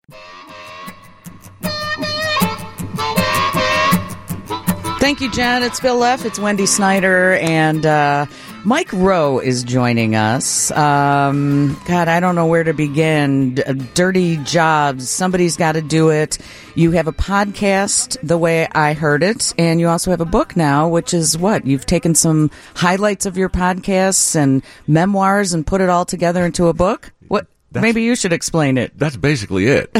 Thank you, Jen. It's Phil Leff. It's Wendy Snyder. And Mike Rowe is joining us. God, I don't know where to begin. Dirty Jobs. Somebody's got to do it. You have a podcast, The Way I Heard It. And you also have a book now, which is what? You've taken some highlights of your podcasts and memoirs and put it all together into a book? What? Maybe you should explain it. That's basically it.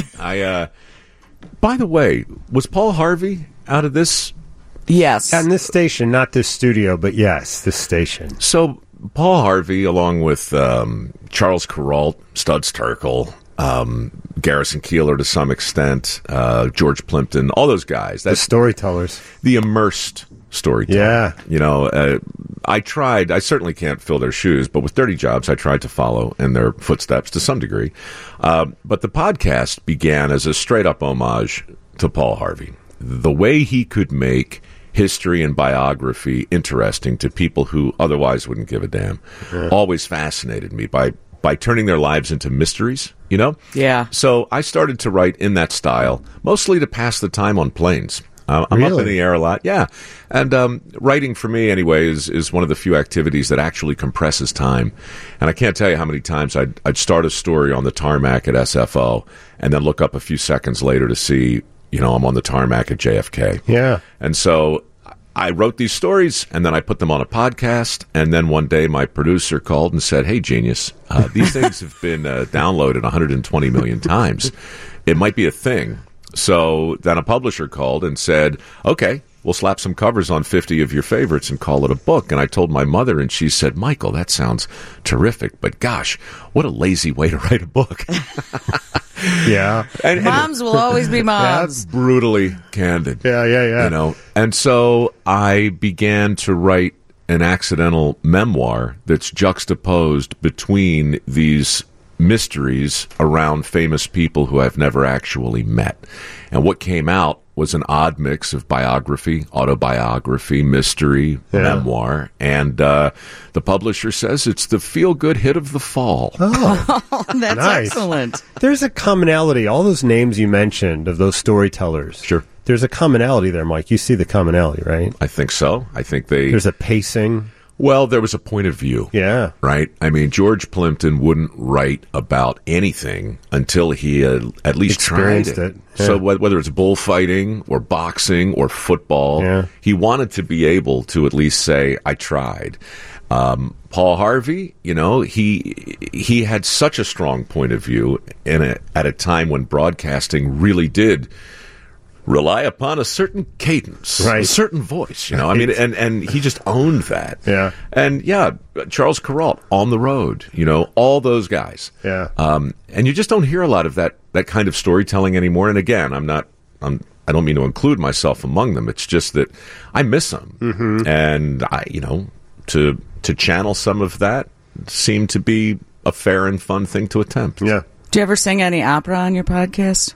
By the way, was Paul Harvey out of this? Yes. And this station, not this studio, but yes, this station. So Paul Harvey, along with Charles Kuralt, Studs Terkel, Garrison Keillor to some extent, George Plimpton, all those guys. That's the storytellers. The immersed storyteller. Yeah. You know, I certainly can't fill their shoes, but with Dirty Jobs, I tried to follow in their footsteps to some degree. But the podcast began as a straight-up homage to Paul Harvey. The way he could make history and biography interesting to people who otherwise wouldn't give a damn always fascinated me by turning their lives into mysteries, you know? Yeah. So I started to write in that style, mostly to pass the time on planes. I'm Really? up in the air a lot, yeah. And writing for me, anyway, is one of the few activities that actually compresses time. And I can't tell you how many times I'd start a story on the tarmac at SFO and then look up a few seconds later to see, you know, I'm on the tarmac at JFK. Yeah. And so I wrote these stories, and then I put them on a podcast, and then one day my producer called and said, "Hey, genius, these things have been downloaded 120 million times. It might be a thing." So then a publisher called and said, "Okay, we'll slap some covers on 50 of your favorites and call it a book." And I told my mother, and she said, "Michael, that sounds terrific, but gosh, what a lazy way to write a book." Yeah. And Moms will always be moms. brutally candid. Yeah. You know, and so I began to write an accidental memoir that's juxtaposed between these mysteries around famous people who I've never actually met. And what came out was an odd mix of biography, autobiography, mystery, memoir, and the publisher says it's the feel-good hit of the fall. Oh, That's nice. excellent. There's a commonality. All those names you mentioned of those storytellers. Sure. There's a commonality there, Mike. You see the commonality, right? I think so. I think There's a pacing. Well, there was a point of view. Yeah. Right? I mean, George Plimpton wouldn't write about anything until he had at least Experienced tried it. Yeah. So whether it's bullfighting or boxing or football, he wanted to be able to at least say, "I tried." Paul Harvey, you know, he had such a strong point of view at a time when broadcasting really did rely upon a certain cadence, a certain voice, you know. I mean, and he just owned that. Yeah. And Charles Kuralt, On the Road, you know, all those guys. Yeah. And you just don't hear a lot of that kind of storytelling anymore. And again, I don't mean to include myself among them. It's just that I miss them. Mm-hmm. And to channel some of that seemed to be a fair and fun thing to attempt. Yeah. Do you ever sing any opera on your podcast?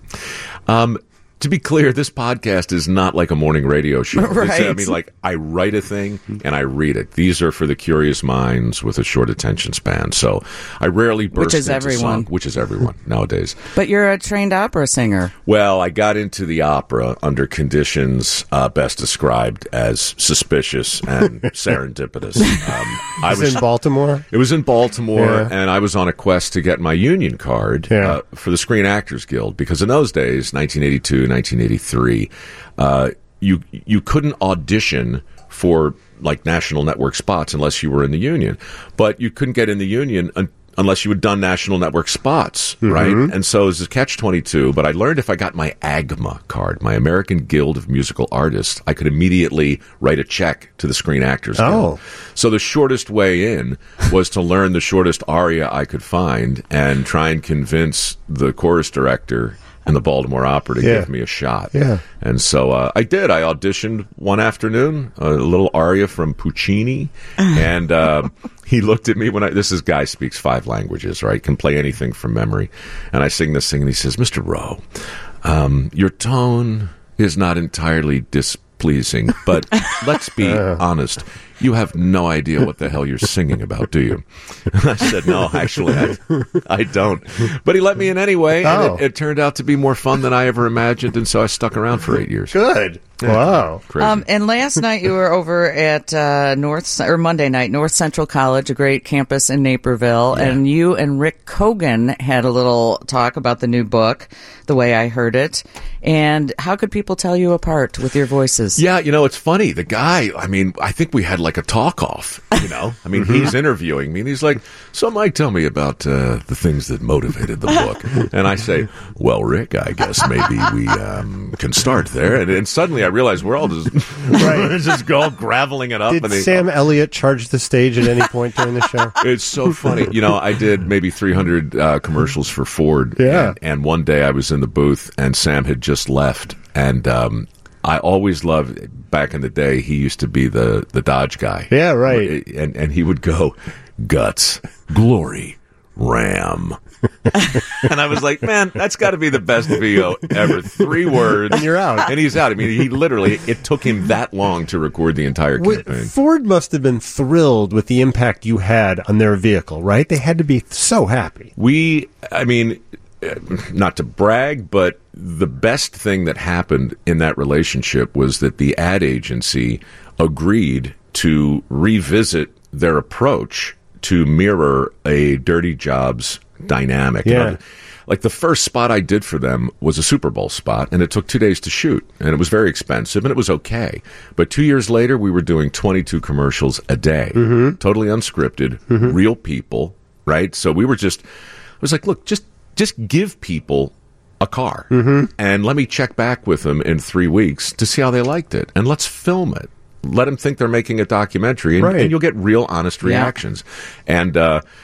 To be clear, this podcast is not like a morning radio show. Right. I mean, like, I write a thing and I read it. These are for the curious minds with a short attention span. So I rarely burst Which is into everyone. song, which is everyone nowadays. But you're a trained opera singer. Well, I got into the opera under conditions best described as suspicious and serendipitous. I was in Baltimore? It was in Baltimore, Yeah. and I was on a quest to get my union card for the Screen Actors Guild, because in those days, 1982, 1983, you couldn't audition for like national network spots unless you were in the union, but you couldn't get in the union unless you had done national network spots, right? And so it was a catch-22, but I learned if I got my AGMA card, my American Guild of Musical Artists, I could immediately write a check to the Screen Actors Guild. So the shortest way in was to learn the shortest aria I could find and try and convince the chorus director and the Baltimore Opera to give me a shot. Yeah. And so I did. I auditioned one afternoon, a little aria from Puccini, and he looked at me this guy speaks 5 languages, right? Can play anything from memory. And I sing this thing, and he says, "Mr. Rowe, your tone is not entirely displeasing, but let's be honest. you have no idea what the hell you're singing about, do you? I said, no, actually, I don't. But he let me in anyway, and it turned out to be more fun than I ever imagined, and so I stuck around for 8 years. Good. Wow. Crazy. And last night you were over at Monday night, North Central College, a great campus in Naperville, and you and Rick Kogan had a little talk about the new book, The Way I Heard It. And how could people tell you apart with your voices? Yeah, it's funny. The guy, I think we had like a talk-off, he's interviewing me, and he's like, so Mike, tell me about the things that motivated the book. And I say, well, Rick, I guess maybe we can start there. And suddenly I realize we're all just, just all graveling it up. Did Sam Elliott charge the stage at any point during the show? It's so funny. I did maybe 300 commercials for Ford. Yeah. And one day I was in the booth, and Sam had just left. And I always loved, back in the day, he used to be the Dodge guy. Yeah, right. And he would go, guts, glory, Ram. And I was like, man, that's got to be the best VO ever. 3 words. And you're out. And he's out. He literally, it took him that long to record the entire campaign. Ford must have been thrilled with the impact you had on their vehicle, right? They had to be so happy. Not to brag, but the best thing that happened in that relationship was that the ad agency agreed to revisit their approach to mirror a Dirty Jobs dynamic. Yeah. Like the first spot I did for them was a Super Bowl spot, and it took 2 days to shoot, and it was very expensive, and it was okay. But 2 years later, we were doing 22 commercials a day, totally unscripted, real people, right? So I was like, look, just give people a car, and let me check back with them in 3 weeks to see how they liked it, and let's film it. Let them think they're making a documentary, and you'll get real, honest reactions. And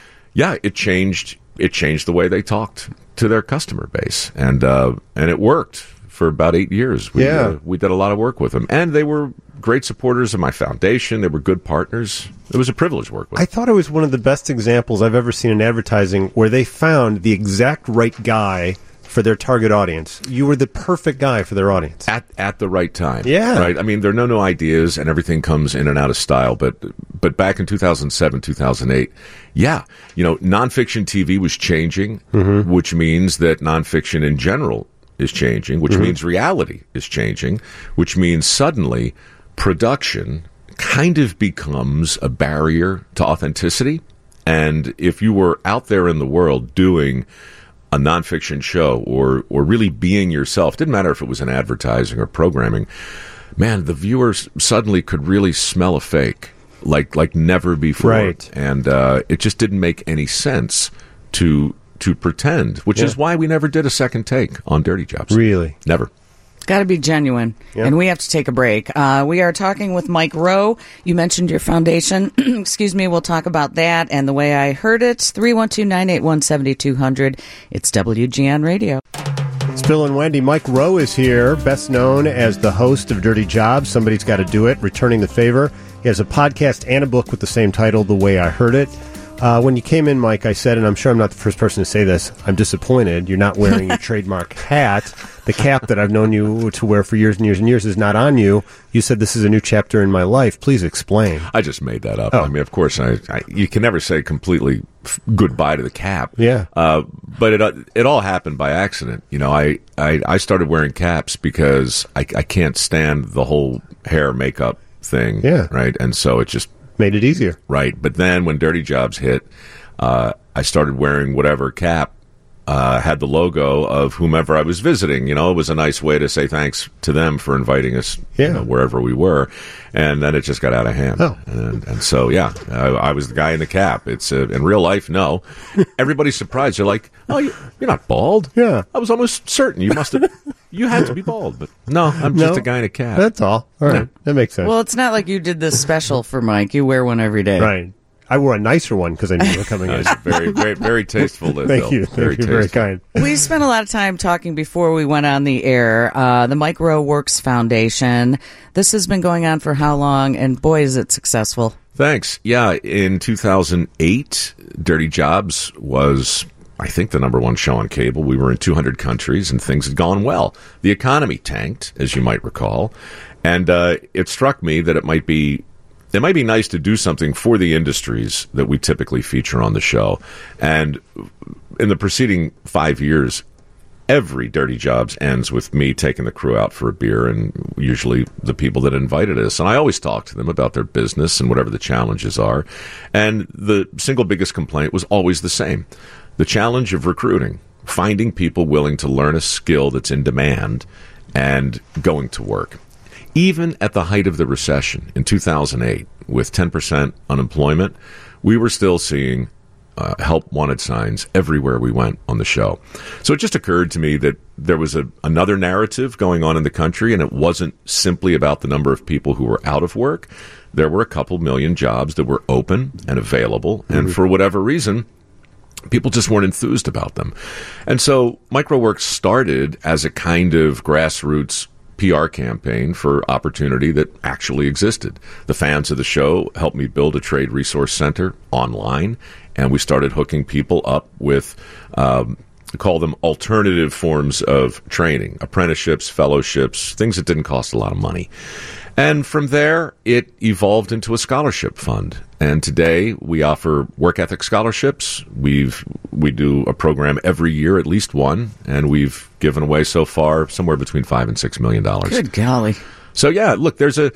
it changed. It changed the way they talked to their customer base, and it worked for about 8 years. We did a lot of work with them, and they were great supporters of my foundation. They were good partners. It was a privilege to work with. I thought it was one of the best examples I've ever seen in advertising where they found the exact right guy for their target audience. You were the perfect guy for their audience. At the right time. Yeah. Right? There are no new ideas, and everything comes in and out of style. But back in 2007, 2008, nonfiction TV was changing, which means that nonfiction in general is changing, which means reality is changing, which means suddenly production kind of becomes a barrier to authenticity. And if you were out there in the world doing a nonfiction show or really being yourself, didn't matter if it was in advertising or programming, man, the viewers suddenly could really smell a fake like never before. Right. And it just didn't make any sense to pretend, which is why we never did a second take on Dirty Jobs. Really? Never. Got to be genuine. Yep. And we have to take a break. We are talking with Mike Rowe. You mentioned your foundation. Excuse me. We'll talk about that and The Way I Heard It. 312-981-7200. It's WGN Radio. It's Bill and Wendy. Mike Rowe is here, best known as the host of Dirty Jobs. Somebody's Got to Do It, Returning the Favor. He has a podcast and a book with the same title, The Way I Heard It. When you came in, Mike, I said, and I'm sure I'm not the first person to say this, I'm disappointed you're not wearing your trademark hat. The cap that I've known you to wear for years and years and years is not on you. You said this is a new chapter in my life. Please explain. I just made that up. Oh. Of course, you can never say completely goodbye to the cap. Yeah. But it all happened by accident. I started wearing caps because I can't stand the whole hair makeup thing. Yeah. Right. And so it just made it easier. Right. But then when Dirty Jobs hit, I started wearing whatever cap had the logo of whomever I was visiting. It was a nice way to say thanks to them for inviting us wherever we were. And then it just got out of hand. Oh. And so, I was the guy in the cap. It's in real life, no. Everybody's surprised. They're like, oh, you're not bald? Yeah. I was almost certain you must have... You had to be bald, but no, I'm just a guy in a cap. That's all. All right. That makes sense. Well, it's not like you did this special for Mike. You wear one every day. Right. I wore a nicer one because I knew you were coming in. Very, very, very tasteful. Thank you. Thank you. Very kind. We spent a lot of time talking before we went on the air. The Mike Rowe Works Foundation. This has been going on for how long? And boy, is it successful. Thanks. Yeah. In 2008, Dirty Jobs was, I think, the number one show on cable. We were in 200 countries and things had gone well. The economy tanked, as you might recall. And it struck me that it might be it might be nice to do something for the industries that we typically feature on the show. And in the preceding 5 years, every Dirty Jobs ends with me taking the crew out for a beer, and usually the people that invited us. And I always talk to them about their business and whatever the challenges are. And the single biggest complaint was always the same. The challenge of recruiting, finding people willing to learn a skill that's in demand and going to work. Even at the height of the recession in 2008, with 10% unemployment, we were still seeing help wanted signs everywhere we went on the show. So it just occurred to me that there was another narrative going on in the country, and it wasn't simply about the number of people who were out of work. There were a couple million jobs that were open and available, and for whatever reason, people just weren't enthused about them. And so MicroWorks started as a kind of grassroots PR campaign for opportunity that actually existed. The fans of the show helped me build a trade resource center online, and we started hooking people up with, call them alternative forms of training, apprenticeships, fellowships, things that didn't cost a lot of money. And from there, it evolved into a scholarship fund. And today, we offer work ethic scholarships. We do a program every year, at least one, and we've given away so far somewhere between $5 and $6 million. Good golly! So yeah, look, there's a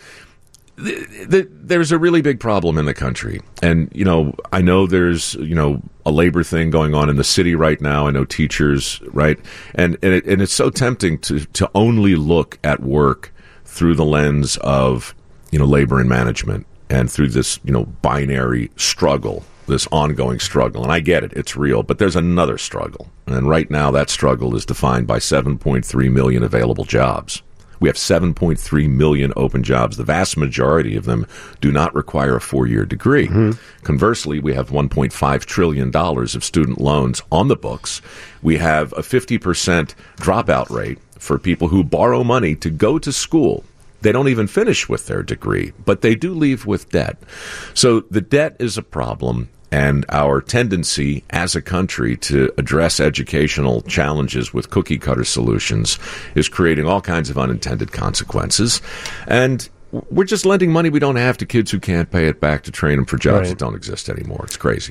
really big problem in the country, and I know there's a labor thing going on in the city right now. I know teachers, right, and it's so tempting to only look at work through the lens of labor and management, and through this binary struggle, this ongoing struggle. And I get it, it's real, but there's another struggle, and right now that struggle is defined by 7.3 million available jobs. We have 7.3 million open jobs. The vast majority of them do not require a 4-year degree. Conversely, we have $1.5 trillion of student loans on the books. We have a 50% dropout rate for people who borrow money to go to school. They don't even finish with their degree, but they do leave with debt. So the debt is a problem, and our tendency as a country to address educational challenges with cookie-cutter solutions is creating all kinds of unintended consequences. And we're just lending money we don't have to kids who can't pay it back to train them for jobs that don't exist anymore. It's crazy.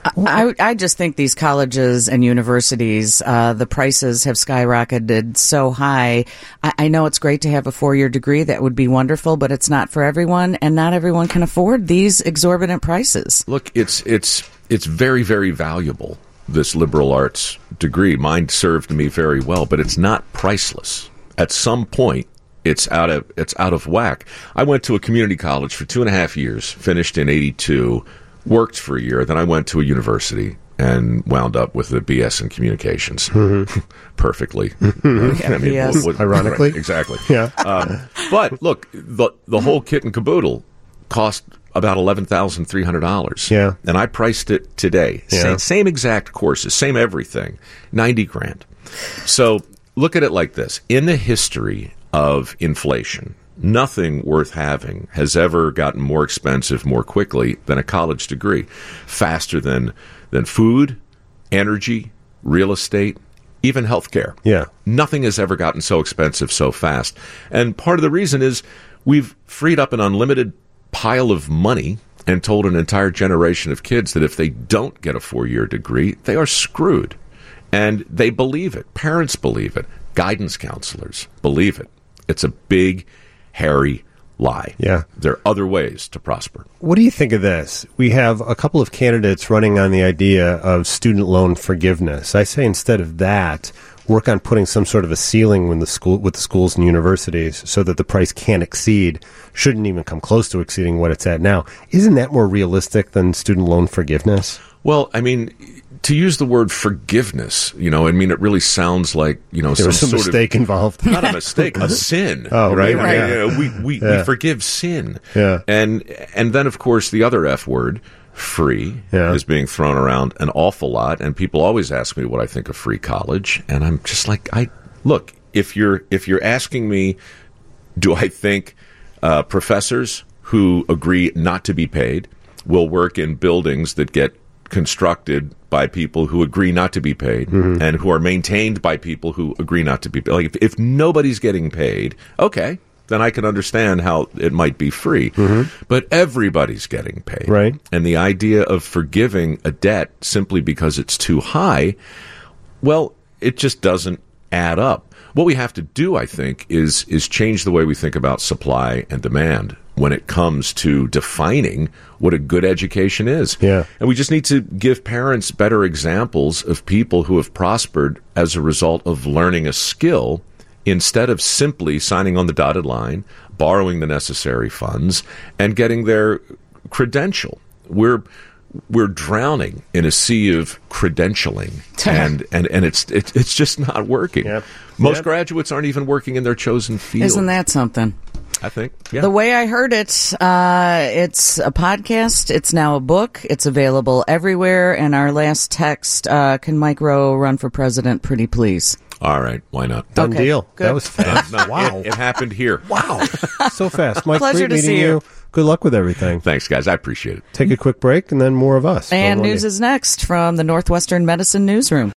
I just think these colleges and universities, the prices have skyrocketed so high. I know it's great to have a 4-year degree. That would be wonderful, but it's not for everyone, and not everyone can afford these exorbitant prices. Look, it's very, very valuable, this liberal arts degree. Mine served me very well, but it's not priceless. At some point, it's out of whack. I went to a community college for 2.5 years, finished in 1982. Worked for a year, then I went to a university and wound up with a BS in communications. Perfectly. Ironically. Right, exactly. Yeah. But look, the whole kit and caboodle cost about $11,300. Yeah. And I priced it today. Yeah. Same exact courses, same everything. $90,000. So look at it like this. In the history of inflation, nothing worth having has ever gotten more expensive more quickly than a college degree, faster than food, energy, real estate, even healthcare. Yeah. Nothing has ever gotten so expensive so fast. And part of the reason is we've freed up an unlimited pile of money and told an entire generation of kids that if they don't get a 4-year degree, they are screwed. And they believe it. Parents believe it. Guidance counselors believe it. It's a big, hairy lie. Yeah. There are other ways to prosper. What do you think of this? We have a couple of candidates running on the idea of student loan forgiveness. I say instead of that, work on putting some sort of a ceiling with the schools and universities so that the price can't exceed, shouldn't even come close to exceeding what it's at now. Isn't that more realistic than student loan forgiveness? Well, I mean, to use the word forgiveness, it really sounds like, there was some mistake involved. Not a mistake, a sin. Oh, right. Right. We forgive sin. Yeah. And then, of course, the other F word, free, is being thrown around an awful lot. And people always ask me what I think of free college. And I'm just like, look, if you're asking me, do I think professors who agree not to be paid will work in buildings that get constructed by people who agree not to be paid and who are maintained by people who agree not to be paid. Like if nobody's getting paid, okay, then I can understand how it might be free. But everybody's getting paid. Right. And the idea of forgiving a debt simply because it's too high, well, it just doesn't add up. What we have to do, I think, is change the way we think about supply and demand when it comes to defining what a good education is. Yeah. And we just need to give parents better examples of people who have prospered as a result of learning a skill instead of simply signing on the dotted line, borrowing the necessary funds, and getting their credential. We're drowning in a sea of credentialing, and it's just not working. Yep. Most graduates aren't even working in their chosen field. Isn't that something? I think. Yeah. The Way I Heard It, it's a podcast. It's now a book. It's available everywhere. And our last text, can Mike Rowe run for president, pretty please? All right, why not? Done Okay, deal. good. That was fast. Wow. It happened here. Wow. So fast. Mike, Pleasure great to meeting see you. Good luck with everything. Thanks, guys. I appreciate it. Take a quick break and then more of us. And Don't news is next from the Northwestern Medicine Newsroom.